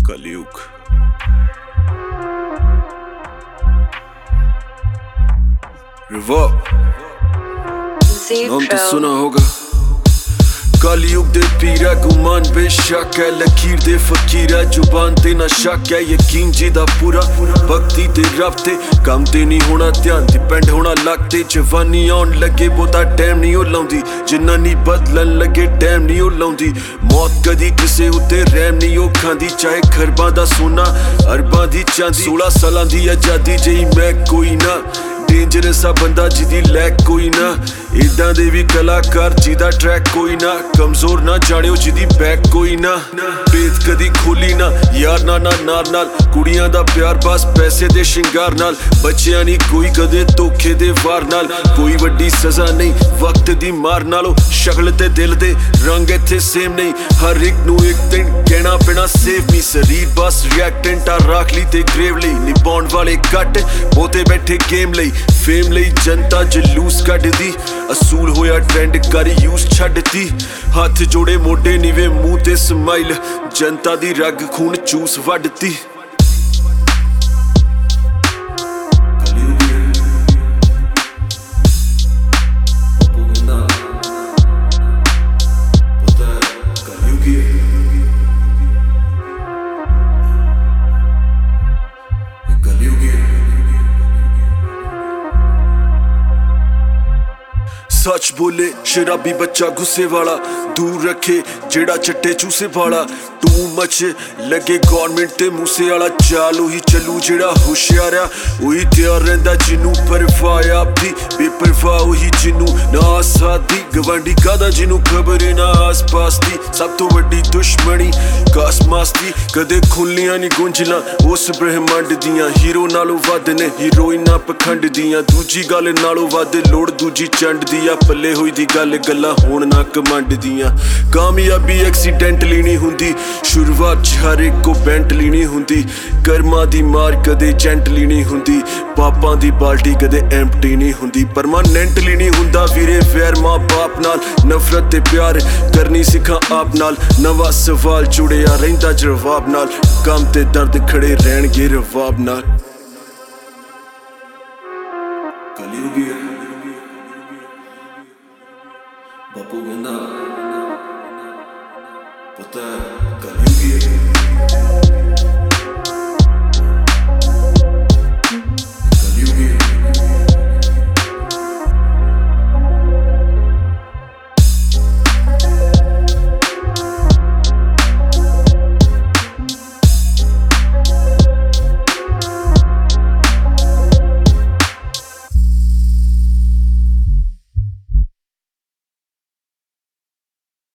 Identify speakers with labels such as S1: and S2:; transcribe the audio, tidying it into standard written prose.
S1: कलयुग। नाम तो सुना होगा। कलयुग दे पीरा गुमान बेशक है, लकीर दे फकीरा जुबान ते ना शक है। यकीन जिदा पूरा भक्ति ते रब ते कम ते नहीं होना, ध्यान डिपेंड होना लक ते। जवानी आउन लगे बहुता टाइम नहीं हो लाउंदी, जिन्ना नहीं बदलन लगे टाइम नहीं हो लाउंदी। मौत कदी किसे उत्ते रहम नहीं हो खांदी, चाहे खरबां दा सोना अरबां दी चांदी। 16 सालां दी आजादी जई मैं कोई ना, डेंजरस आ बंदा जिदी लैक कोई ना। इदां दे भी कलाकार जिदा ट्रैक कोई ना, कमजोर ना जानियो जिदी बैक कोई ना। बेत कदी खोली ना यार ना नार नाल, कुड़ियां दा प्यार बस पैसे दे शिंगार नाल। बच्चियां नहीं कोई कदे धोखे दे वार नाल, कोई वड्डी सजा नहीं वक्त दी मार नालो। शक्ल ते दिल दे रंग इत्थे सेम नहीं, हर एक नू एक दिन कहना पैना सेव मी। शरीर बस रिएक्टेंट आ राख ली ते ग्रेव लई, निभाउण वाले घट बहुते बैठे गेम लई। फेम लई जनता जलूस कढदी, असूल होया ट्रेंड कर यूज छड्डदी। हथ जोड़े मोढे नीवे मूंह ते स्माइल, जनता दी रग खून चूस वड्डदी। सच बोले शराबी बच्चा गुस्से वाला, दूर रखे जेड़ा चट्टे चूसे वाला। टू मच लगे गवर्नमेंट ते मूसे वाला, चाल उही चलू जेड़ा होशियार आ, उही तैयार रहिंदा जिन्नू परवाह आपदी। बेपरवाह उही जिन्नू ना आसादी, गवांडी कादा जिन्नू खबर है ना आस पास दी। सब तो वड्डी दुश्मनी कास मास दी, कदे खुलियां नहीं गुंजलां उस ब्रह्मंड दियां। हीरो नालों वध ने हीरोइनां पखंड दियां, दूजी गल नालों वध लोड़ दूजी चंड दी। पल्ले हुई दी गल गल्लां होण ना कमंड दियां। कामयाबी एक्सीडेंटली नहीं हुंदी, शुरुआत च हर एक को बेंटली नहीं हुंदी। कर्मां दी मार कदे जेंटली नहीं हुंदी, पापां दी बाल्टी कदे एम्प्टी नहीं हुंदी। परमानेंटली नहीं हुंदा वीरे वैर मां बाप नाल, नफरत ते प्यार करनी सिखा आप नाल। नवा सवाल जुड़िया रहिंदा जवाब नाल, कम ते दर्द खड़े रहणगे रवाब नाल। कलयुग बापू कहंदा